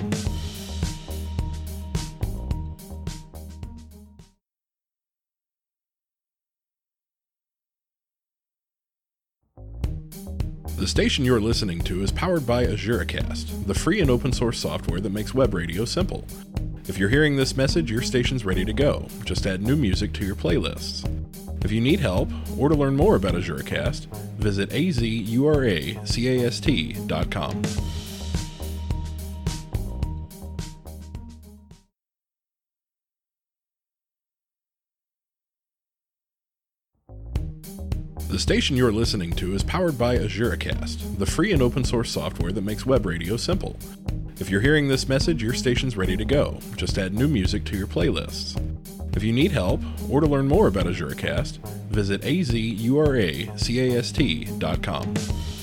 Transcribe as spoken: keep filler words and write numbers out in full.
com. The station you're listening to is powered by AzureCast, the free and open source software that makes web radio simple. If you're hearing this message, your station's ready to go. Just add new music to your playlists. If you need help, or to learn more about AzureCast, visit A Z U R A C A S T dot com. The station you're listening to is powered by AzureCast, the free and open source software that makes web radio simple. If you're hearing this message, your station's ready to go. Just add new music to your playlists. If you need help, or to learn more about AzureCast, visit A Z U R A C A S T dot com.